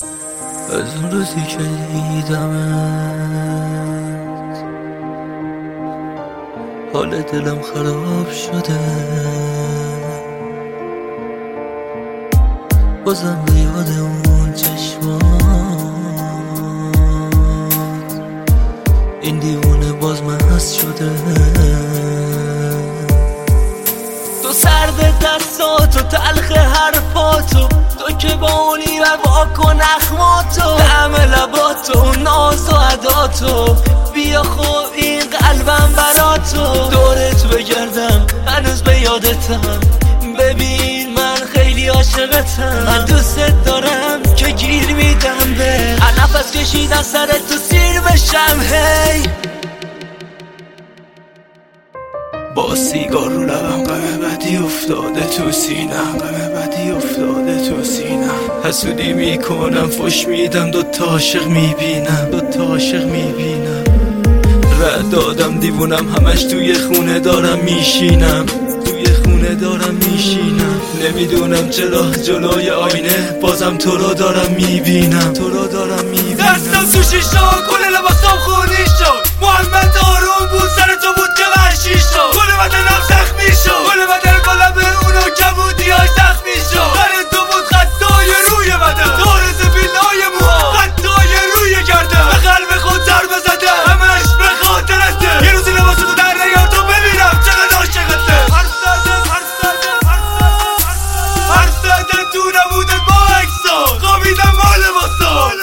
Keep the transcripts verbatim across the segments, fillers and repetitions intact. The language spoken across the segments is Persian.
از اون روزی که دیدمت حال دلم خراب شده، بازم به یاد اون چشمات این دیوونه باز مست شده. تو سرد دستاتو تلخ حرفاتو، تو که بانی و واکن اخماتو، طعم لباتو ناز و عداتو، بیا خوب این قلبم براتو. دورت بگردم هنوز به یادتم، ببین من خیلی عاشقتم. من دوست دارم که گیر میدم به نفس کشیدن سرت تو سیر بشم. هی با سیگار رو لبم غم بدی افتاده تو سینم، غم بدی افتاده تو سینم. حسودی میکنم فش میدم، دوتا عاشق میبینم، دوتا عاشق میبینم. رد دادم دیوونم همش توی خونه دارم میشینم، توی خونه دارم میشینم. نمیدونم چرا جلوی آینه بازم تو رو دارم میبینم، تو رو دارم میبینم. دستم تو شیشتا کل لباسام خونی شد، محمد آروم بود سر تو بود که وحشی شد. کل بدنم زخمی شد، کل بدن قلب اونو کبودیاش زخمی شد. سر تو بود خطای روی بدن، دار زبیلای موها، خطای روی گردن. به قلب خود ضربه زدم همش به خاطرته، یه روزی لباس تو در نیار تو ببینم چقدر عاشقته. حرف زدم حرف زدم حرف زدم تو نبوده با اکسان، خوابیدم با لباسان.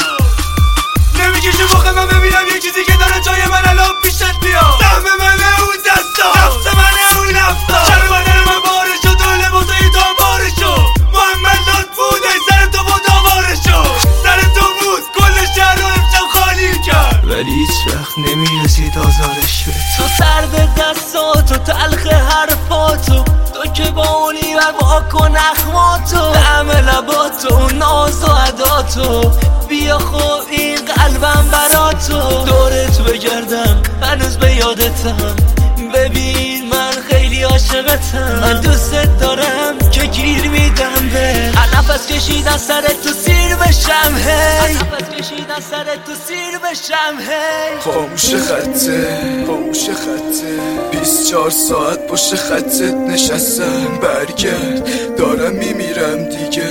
نمیکشه مخه من ببینم یه چیزی که داره جای من الان پیشت بیاد. سهم منه اون دستا، نفس منه اون نفتا، شر بدن من باره شد و لباسای تو باره شد. محمد لات بوده سر تو بود آواره شد، سر تو بود کل شهر رو امشب خالی کرد، ولی هیچ وقت نمیرسید آزارش به تو. سرد دستاتو تلخ حرفاتو، تو که بانی و واکن اخماتو، طعم لباتو ناز و عداتو، بیا خوب این قلبم براتو. دورت بگردم هنوز به یادتم، ببین من خیلی عاشقتم. من دوست دارم که گیر میدم به نفس کشیدن سرت تو سیر بشم. هی نفس کشیدن سرت تو سیر بشم. هی خاموش خطه خاموش خطه بیست و چهار ساعت پشت خطت نشستم. برگرد دارم میمیرم دیگه،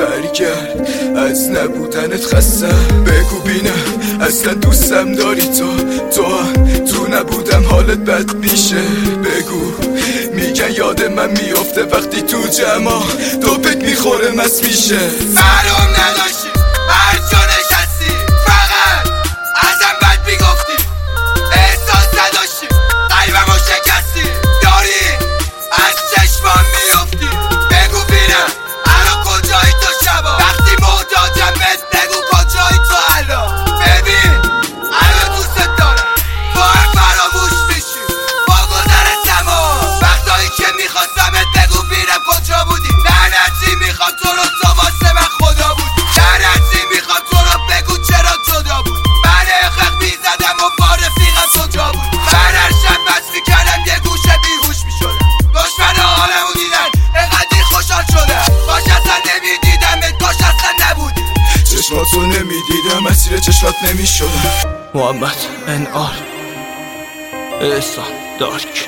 برگرد از نبودنت خستم. بگو بینم اصلا دوستم داری تو، تو تو نبودم حالت بد میشه. بگو میگن یاد من میافته وقتی تو جمع تو پک میخوره مست میشه. معلوم نداشتی هر جا نشستی فقط ازم بد میگفتی، احساس نداشتی قلبمو شکستی، داری از چشمام میافتی. بگو بینم الان کجایی تو شبا، وقتی محتاجم بهت بگو کجایی تو الان. ببین الان دوست دارم تو هم فراموش میشی با گذر زمان، وقتایی که میخواستمت بگو بینم کجا بودی. لعنتی میخوام تو رو تو واسه من خدا بودی، لعنتی میخوام تو رو بگو چرا جدا بود. من اخلاق میزدم و با رفیقم کجا بود. من هر شب بس میکردم یه گوشه بیهوش میشدم، دشمن حالمو دیدن اینقدر خوشحال شدم. کاش اصلا نمیدیدم کاش اصلا نبودی، چشماتو نمیدیدم مسیر چشمات نمیشدم. محمد ان آر احسان دارک،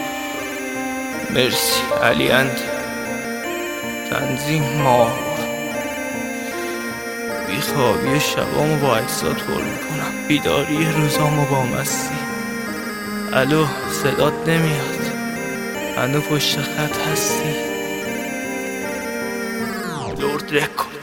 مرسی علی اند تنظیم ماه. بیخوابی شبامو با اجزات پر میکنم، بیداری روزامو با مستی. الو صدات نمیاد، هنو پشت خط هستی؟ لورد رکورد.